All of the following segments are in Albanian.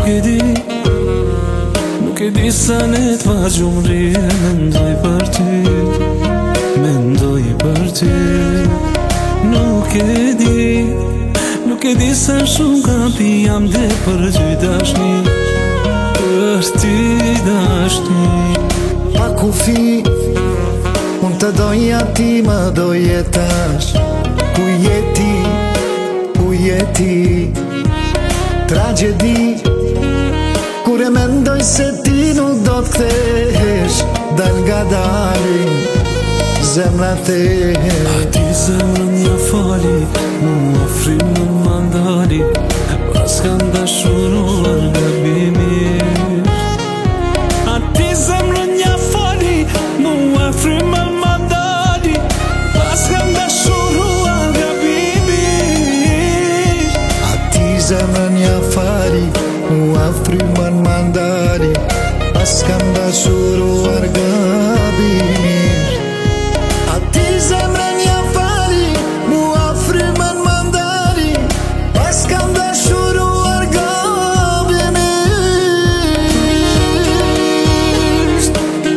Nuk e di sa ne t'va gjumri e mendoj për ty, mendoj për ty. Nuk e di sa shumë kapi jam dhe për ty dashni, për ty dashni. Pa kufi, unë të doja ti më doje tash. Ku jeti, ku jeti, tragedi. Kur e mendoj se ti nuk do t'kthesh, dal nga dalin, zemra thesh. A ti zemrën ja fali, mua frimën mandali, pas kam dashuruar gabimisht. A ti zemrën ja fali, mua frimën mandali, pas kam dashuruar gabimisht. A ti zemrën ja fali, mua frimën mandali, pas kam dashuruar gabimisht. A ti zemrën ja fali, mua frimën mandali, pas kam dashuruar gabimisht.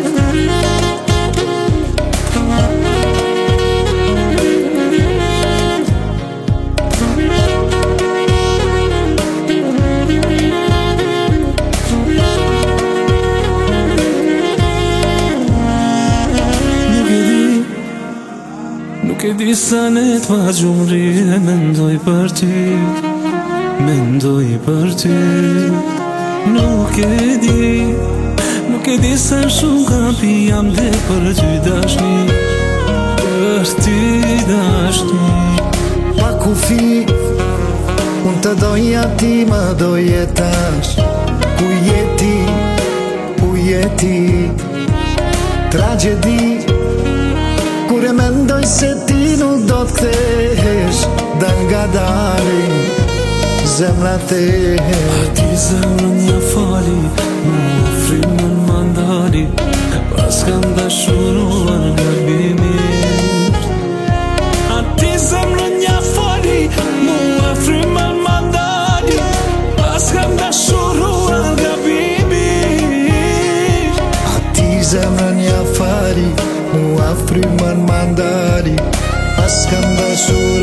Nuk e di sa ne t'va gjumri e mendoj për ty, mendoj për ty. Nuk e di sa shumë kapi jam dhe për ty dashni, për ty dashni. Pa kufi, unë të doja ti më doje tash. Ku jeti, tragedi. Kur e mendoj se ti nuk do t'kthesh, dal nga dalin, zemra thesh. A ti zemrën ja fali, mua frimën mandali, pas kam dashuruar gabimisht. A ti zemrën ja fali, mua frimën mandali, pas kam dashuruar gabimisht. A ti zemrën ja fali, mua frimën mandali, pas kam dashuruar